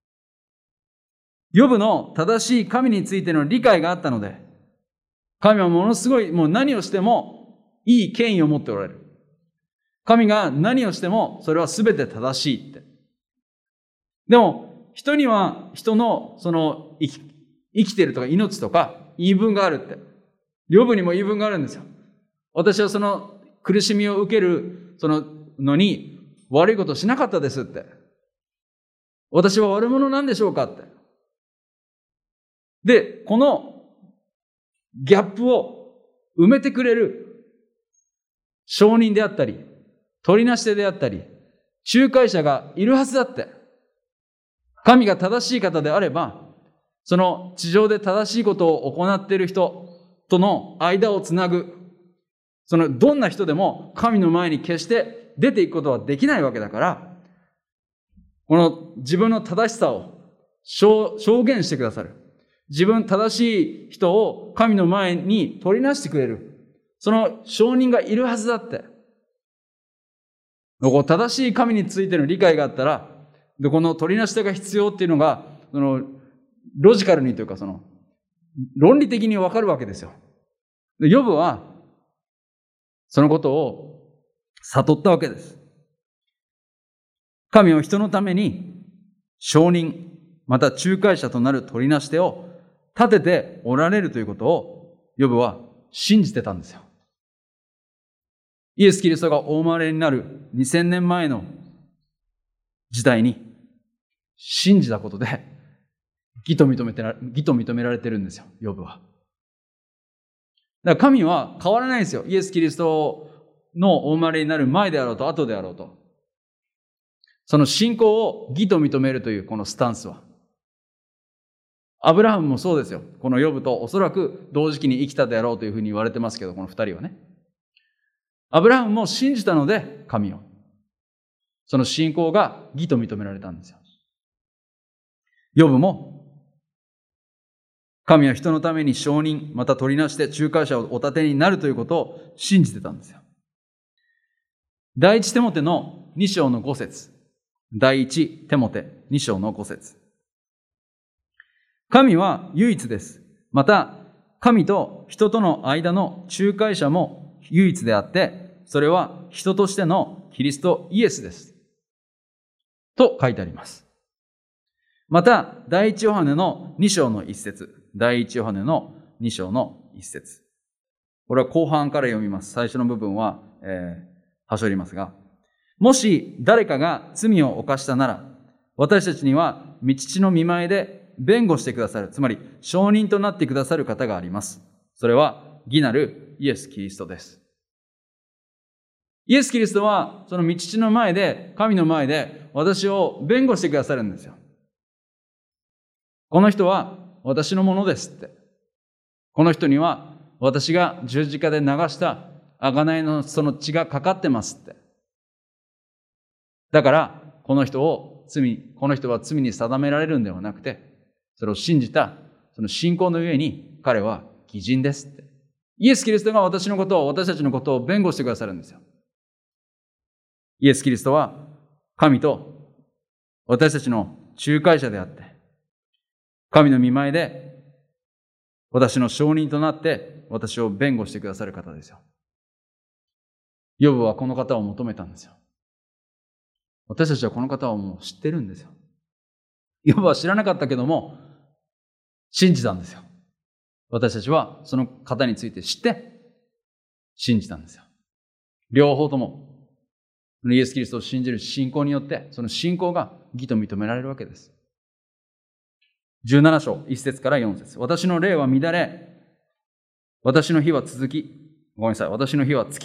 ヨブの正しい神についての理解があったので、神はものすごい、もう何をしてもいい権威を持っておられる。神が何をしてもそれは全て正しいって。でも、人には人のその生きているとか命とか言い分があるって。ヨブにも言い分があるんですよ。私はその苦しみを受けるそののに悪いことをしなかったですって。私は悪者なんでしょうかって。で、このギャップを埋めてくれる証人であったり、取りなし手であったり、仲介者がいるはずだって。神が正しい方であれば、その地上で正しいことを行っている人との間をつなぐ、そのどんな人でも神の前に決して出ていくことはできないわけだから、この自分の正しさを証言してくださる。自分正しい人を神の前に取りなしてくれる。その証人がいるはずだって。正しい神についての理解があったら、この取りなし手が必要っていうのが、ロジカルにというか、論理的にわかるわけですよ。で、ヨブは、そのことを悟ったわけです。神は人のために、証人、また仲介者となる取りなし手を立てておられるということを、ヨブは信じてたんですよ。イエス・キリストがお生まれになる2000年前の時代に信じたことで義と認められてるんですよ、ヨブは。だから神は変わらないんですよ。イエス・キリストのお生まれになる前であろうと後であろうと。その信仰を義と認めるというこのスタンスは。アブラハムもそうですよ。このヨブとおそらく同時期に生きたであろうというふうに言われてますけど、この二人はね。アブラハムも信じたので神を。その信仰が義と認められたんですよ。ヨブも、神は人のために証人、また取りなして仲介者をお立てになるということを信じてたんですよ。第一テモテの2章の5節。第一テモテ2章の5節。神は唯一です。また、神と人との間の仲介者も唯一であって、それは人としてのキリストイエスです。と書いてあります。また、第一ヨハネの2章の1節。第一ヨハネの2章の1節。これは後半から読みます。最初の部分は、はしょりますが。もし誰かが罪を犯したなら、私たちには御父の御前で弁護してくださる。つまり、証人となってくださる方があります。それは、義なるイエス・キリストです。イエス・キリストは、その御父の前で、神の前で、私を弁護してくださるんですよ。この人は私のものですって。この人には私が十字架で流した贖いのその血がかかってますって。だから、この人は罪に定められるんではなくて、それを信じた、その信仰のゆえに彼は義人ですって。イエス・キリストが私たちのことを弁護してくださるんですよ。イエス・キリストは神と私たちの仲介者であって、神の御前で私の証人となって私を弁護してくださる方ですよ。ヨブはこの方を求めたんですよ。私たちはこの方をもう知ってるんですよ。ヨブは知らなかったけども信じたんですよ。私たちはその方について知って信じたんですよ。両方ともイエス・キリストを信じる信仰によって、その信仰が義と認められるわけです。17章、1節から4節。私の霊は乱れ、私の日は尽き、私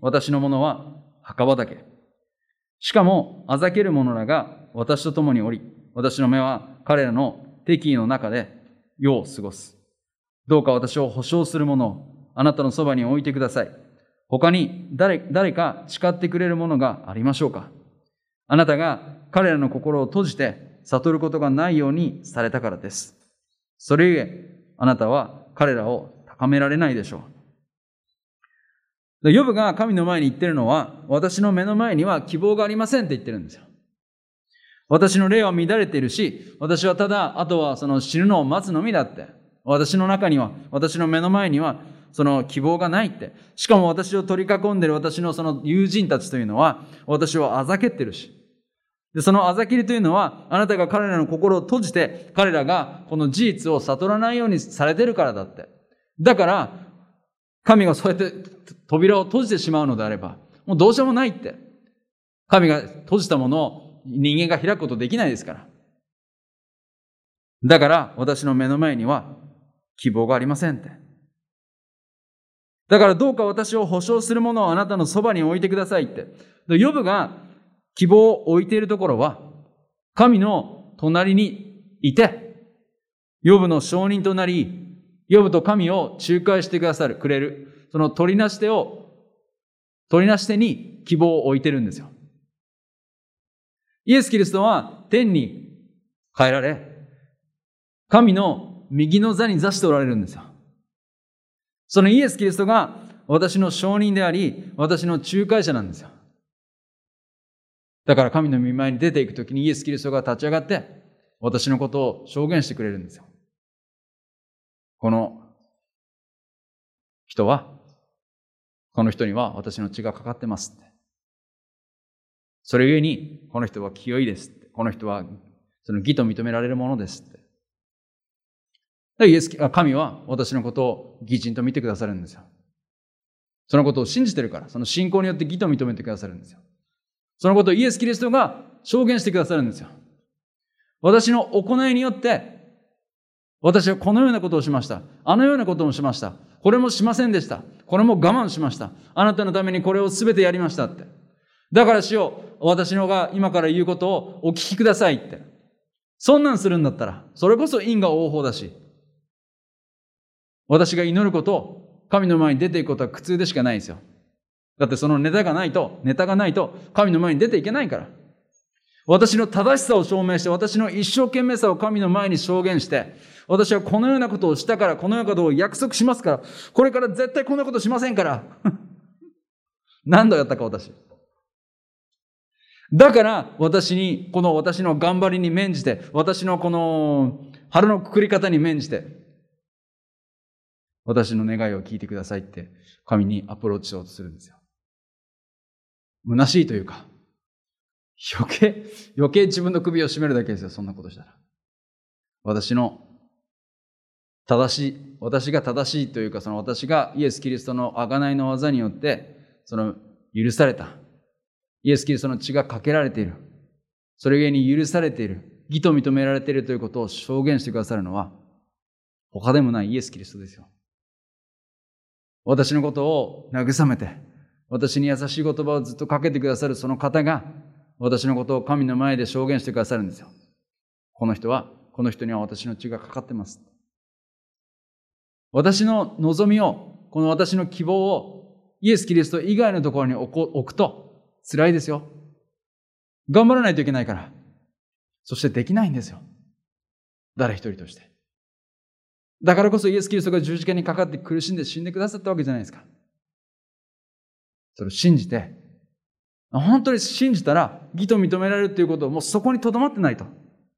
私のものは墓場だけ。しかも、あざける者らが私と共におり、私の目は彼らの敵意の中で世を過ごす。どうか私を保証する者をあなたのそばに置いてください。他に誰か誓ってくれるものがありましょうか。あなたが彼らの心を閉じて悟ることがないようにされたからです。それゆえ、あなたは彼らを高められないでしょう。ヨブが神の前に言ってるのは、私の目の前には希望がありませんって言ってるんですよ。私の霊は乱れているし、私はただ、あとはその死ぬのを待つのみだって。私の中には、私の目の前には、その希望がないって。しかも私を取り囲んでいる私のその友人たちというのは、私をあざけってるし。で、そのあざきりというのは、あなたが彼らの心を閉じて、彼らがこの事実を悟らないようにされてるからだって。だから、神がそうやって扉を閉じてしまうのであれば、もうどうしようもないって。神が閉じたものを人間が開くことできないですから。だから私の目の前には希望がありませんって。だからどうか私を保証するものをあなたのそばに置いてくださいって。ヨブが希望を置いているところは、神の隣にいて、ヨブの証人となり、ヨブと神を仲介してくれる、その取りなし手に希望を置いてるんですよ。イエス・キリストは天に帰られ、神の右の座に座しておられるんですよ。そのイエス・キリストが私の証人であり、私の仲介者なんですよ。だから神の御前に出ていくときにイエス・キリストが立ち上がって、私のことを証言してくれるんですよ。この人には私の血がかかってますって。それゆえに、この人は清いですって。この人はその義と認められるものですって。神は私のことを義人と見てくださるんですよ。そのことを信じてるから、その信仰によって義と認めてくださるんですよ。そのことをイエス・キリストが証言してくださるんですよ。私の行いによって、私はこのようなことをしました。あのようなこともしました。これもしませんでした。これも我慢しました。あなたのためにこれを全てやりましたって。だから主よ、私のが今から言うことをお聞きくださいって。そんなんするんだったら、それこそ因果応報だし、私が祈ることを神の前に出ていくことは苦痛でしかないんですよ。だってそのネタがないと神の前に出ていけないから。私の正しさを証明して、私の一生懸命さを神の前に証言して、私はこのようなことをしたから、このようなことを約束しますから、これから絶対こんなことしませんから。何度やったか私。だから私の頑張りに免じて、私のこの腹のくくり方に免じて、私の願いを聞いてくださいって神にアプローチしようとするんですよ。虚しいというか、余計自分の首を絞めるだけですよ、そんなことしたら。私が正しいというか、その私がイエス・キリストの贖いの技によって、その許された。イエス・キリストの血がかけられている。それゆえに許されている。義と認められているということを証言してくださるのは、他でもないイエス・キリストですよ。私のことを慰めて、私に優しい言葉をずっとかけてくださるその方が、私のことを神の前で証言してくださるんですよ。この人には私の血がかかってます。私の望みを、この私の希望をイエス・キリスト以外のところに置くと辛いですよ。頑張らないといけないから。そしてできないんですよ。誰一人として。だからこそイエス・キリストが十字架にかかって苦しんで死んでくださったわけじゃないですか。それを信じて、本当に信じたら義と認められるということをもうそこに留まってないと。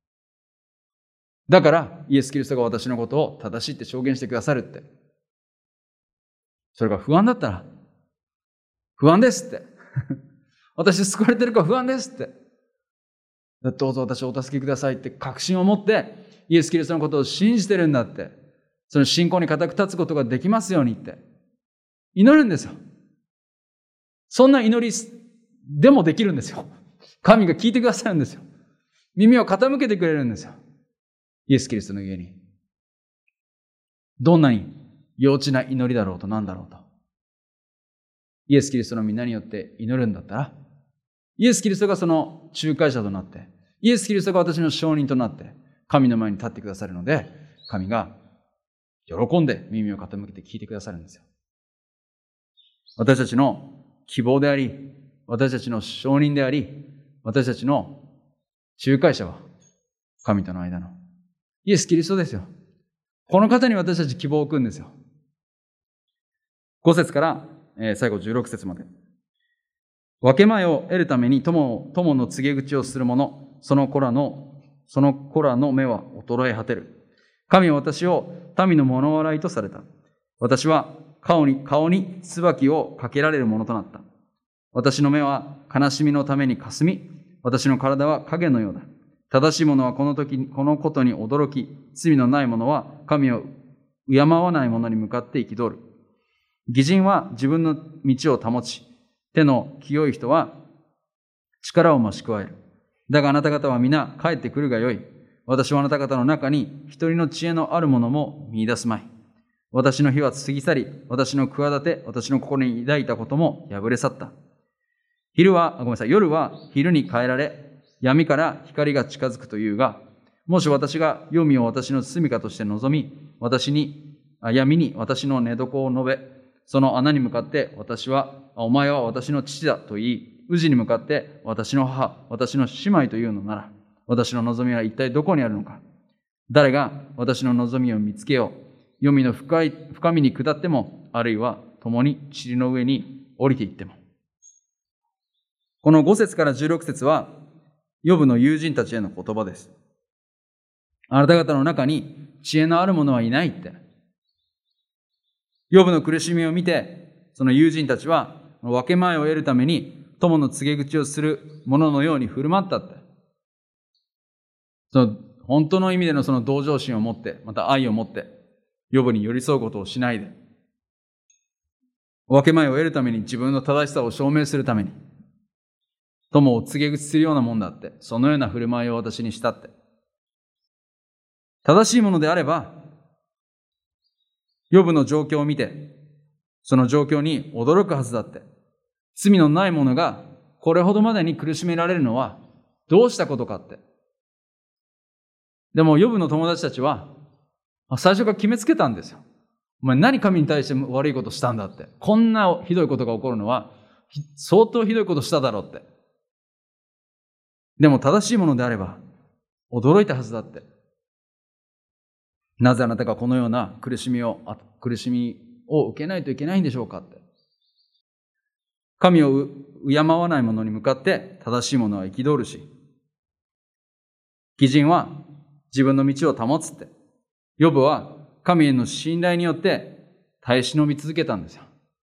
だからイエス・キリストが私のことを正しいって証言してくださるって。それが不安だったら、不安ですって。私救われてるから不安ですって。どうぞ私をお助けくださいって確信を持ってイエス・キリストのことを信じてるんだって。その信仰に固く立つことができますようにって祈るんですよ。そんな祈りでもできるんですよ。神が聞いてくださるんですよ。耳を傾けてくれるんですよ。イエス・キリストの家に。どんなに幼稚な祈りだろうと何だろうと。 イエス・キリストの皆によって祈るんだったら、イエス・キリストがその仲介者となって、イエス・キリストが私の証人となって、神の前に立ってくださるので、神が喜んで耳を傾けて聞いてくださるんですよ。私たちの希望であり、私たちの証人であり、私たちの仲介者は神との間のイエス・キリストですよ。この方に私たち希望を置くんですよ。5節から最後16節まで。分け前を得るために友の告げ口をする者、その子らの目は衰え果てる。神は私を民の物笑いとされた。私は顔に椿をかけられるものとなった。私の目は悲しみのために霞み、私の体は影のようだ。正しい者はこのことに驚き、罪のない者は神を敬わない者に向かって憤る。義人は自分の道を保ち、手の清い人は力を増し加える。だがあなた方は皆帰ってくるがよい。私はあなた方の中に一人の知恵のあるものも見出すまい。私の日は過ぎ去り、私の企て、私の心に抱いたことも破れ去った。夜は昼に変えられ、闇から光が近づくというが、もし私が黄泉を私の住処として望み、闇に私の寝床を述べ、その穴に向かってお前は私の父だと言い、宇治に向かって私の母、私の姉妹というのなら、私の望みは一体どこにあるのか。誰が私の望みを見つけよう。黄泉の深みに下っても、あるいは共に塵の上に降りていっても。この5節から16節は、ヨブの友人たちへの言葉です。あなた方の中に知恵のある者はいないって。ヨブの苦しみを見て、その友人たちは分け前を得るために友の告げ口をする者のように振る舞ったって。その本当の意味でのその同情心を持って、また愛を持って、ヨブに寄り添うことをしないで、分け前を得るために自分の正しさを証明するために、友を告げ口するようなもんだって、そのような振る舞いを私にしたって。正しいものであれば、ヨブの状況を見て、その状況に驚くはずだって。罪のない者がこれほどまでに苦しめられるのはどうしたことかって。でもヨブの友達たちは最初から決めつけたんですよ。お前何神に対して悪いことしたんだって。こんなひどいことが起こるのは相当ひどいことしただろうって。でも正しいものであれば驚いたはずだって。なぜあなたがこのような苦しみを受けないといけないんでしょうかって。神を敬わない者に向かって正しい者は憤るし、義人は自分の道を保つって。ヨブは神への信頼によって耐え忍び続けたんですよ。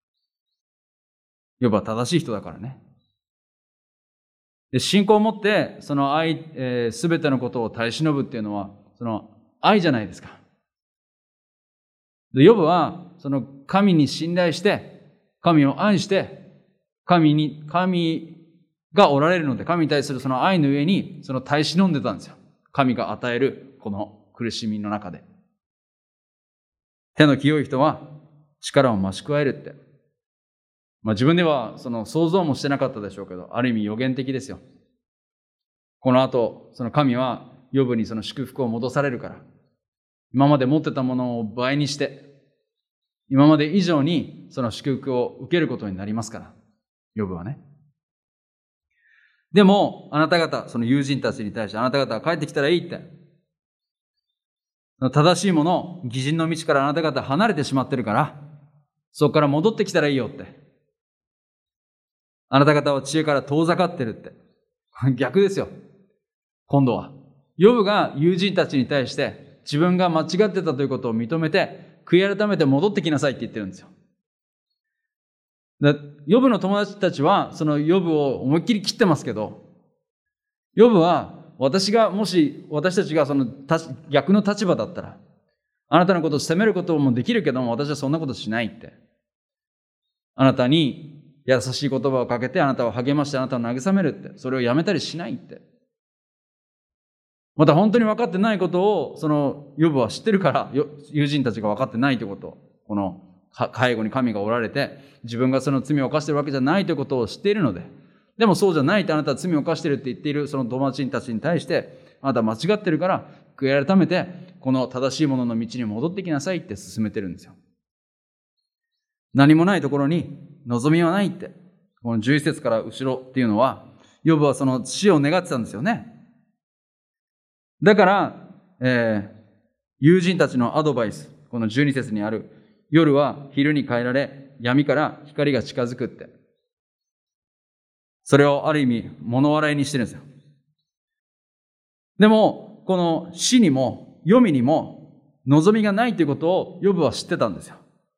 ヨブは正しい人だからね。で、信仰を持ってそのすべてのことを耐え忍ぶっていうのはその愛じゃないですか。で、ヨブはその神に信頼して神を愛して神がおられるので、神に対するその愛の上にその耐え忍んでたんですよ。神が与えるこの苦しみの中で。手の清い人は力を増し加えるって。自分ではその想像もしてなかったでしょうけど、ある意味予言的ですよ。この後、その神はヨブにその祝福を戻されるから、今まで持ってたものを倍にして、今まで以上にその祝福を受けることになりますから、ヨブはね。でも、あなた方、その友人たちに対してあなた方は帰ってきたらいいって。正しいもの、義人の道からあなた方離れてしまってるから、そこから戻ってきたらいいよって。あなた方は知恵から遠ざかってるって。逆ですよ。今度は。ヨブが友人たちに対して自分が間違ってたということを認めて、悔い改めて戻ってきなさいって言ってるんですよ。ヨブの友達たちは、そのヨブを思いっきり切ってますけど、ヨブは、私たちがその逆の立場だったら、あなたのことを責めることもできるけども、私はそんなことしないって。あなたに優しい言葉をかけて、あなたを励まして、あなたを慰めるって。それをやめたりしないって。また本当に分かってないことを、そのヨブは知ってるから、友人たちが分かってないということを、この背後に神がおられて、自分がその罪を犯しているわけじゃないということを知っているので、でもそうじゃないってあなたは罪を犯しているって言っているその友達たちに対して、あなたは間違ってるから、悔い改めて、この正しいものの道に戻ってきなさいって勧めてるんですよ。何もないところに望みはないって。この11節から後ろっていうのは、ヨブはその死を願ってたんですよね。だから、友人たちのアドバイス、この12節にある、夜は昼に変えられ、闇から光が近づくって。それをある意味、物笑いにしてるんですよ。でも、この死にも、黄泉にも、望みがないということをヨブは知ってたんですよ。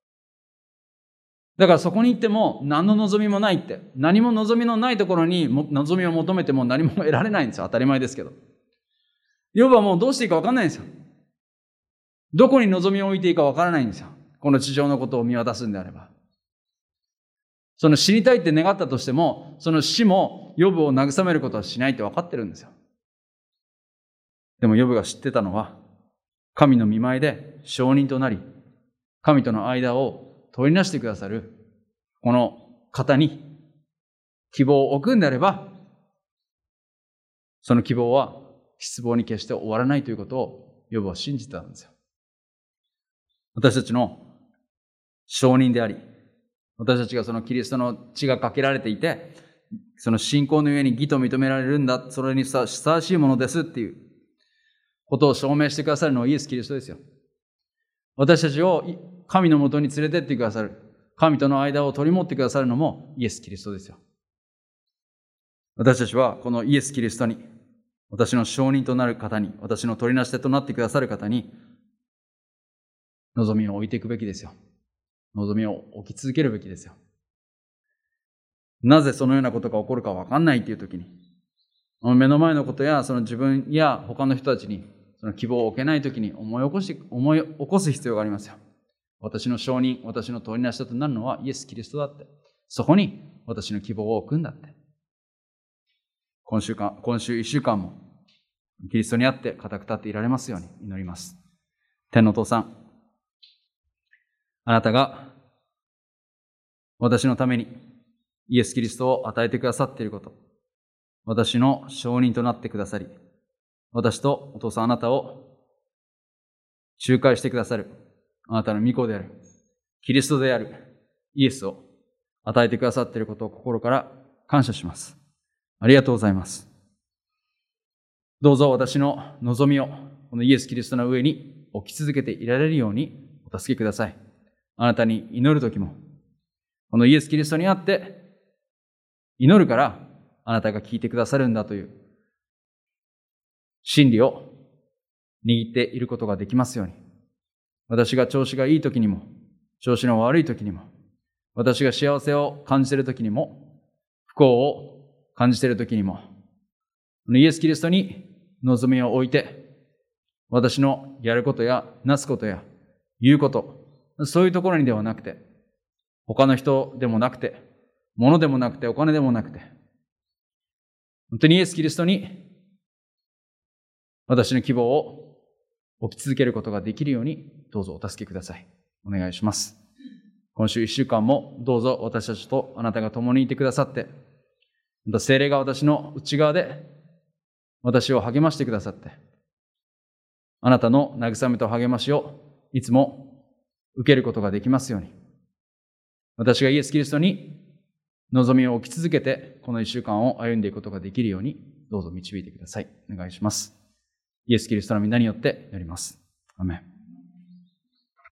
だからそこに行っても、何の望みもないって。何も望みのないところに望みを求めても何も得られないんですよ。当たり前ですけど。ヨブはもうどうしていいか分かんないんですよ。どこに望みを置いていいか分からないんですよ。この地上のことを見渡すんであれば。その死にたいって願ったとしても、その死もヨブを慰めることはしないって分かってるんですよ。でもヨブが知ってたのは、神の御前で証人となり、神との間を取りなしてくださる、この方に希望を置くんであれば、その希望は失望に決して終わらないということをヨブは信じてたんですよ。私たちの証人であり、私たちがそのキリストの血がかけられていて、その信仰の上に義と認められるんだ、それにふさわしいものですっていうことを証明してくださるのはイエス・キリストですよ。私たちを神のもとに連れてってくださる、神との間を取り持ってくださるのもイエス・キリストですよ。私たちはこのイエス・キリストに、私の証人となる方に、私の取りなし手となってくださる方に、望みを置いていくべきですよ。望みを置き続けるべきですよ。なぜそのようなことが起こるか分かんないっていう時に、目の前のことやその自分や他の人たちにその希望を置けない時に思い起こす必要がありますよ。私の証人、私の取りなし手となるのはイエス・キリストだって。そこに私の希望を置くんだって。今週1週間もキリストにあって固く立っていられますように祈ります。天のお父さん、あなたが私のためにイエス・キリストを与えてくださっていること、私の証人となってくださり、私とお父さんあなたを仲介してくださる、あなたの御子である、キリストであるイエスを与えてくださっていることを心から感謝します。ありがとうございます。どうぞ私の望みをこのイエス・キリストの上に置き続けていられるようにお助けください。あなたに祈るときも、このイエス・キリストにあって祈るからあなたが聞いてくださるんだという真理を握っていることができますように、私が調子がいいときにも、調子の悪いときにも、私が幸せを感じているときにも、不幸を感じているときにも、イエス・キリストに望みを置いて、私のやることやなすことや言うこと、そういうところにではなくて、他の人でもなくて、物でもなくて、お金でもなくて、本当にイエス・キリストに私の希望を置き続けることができるように、どうぞお助けください。お願いします。今週1週間もどうぞ私たちとあなたが共にいてくださって、また聖霊が私の内側で私を励ましてくださって、あなたの慰めと励ましをいつも受けることができますように、私がイエス・キリストに望みを置き続けて、この1週間を歩んでいくことができるように、どうぞ導いてください。お願いします。イエス・キリストの皆によって祈ります。アメン。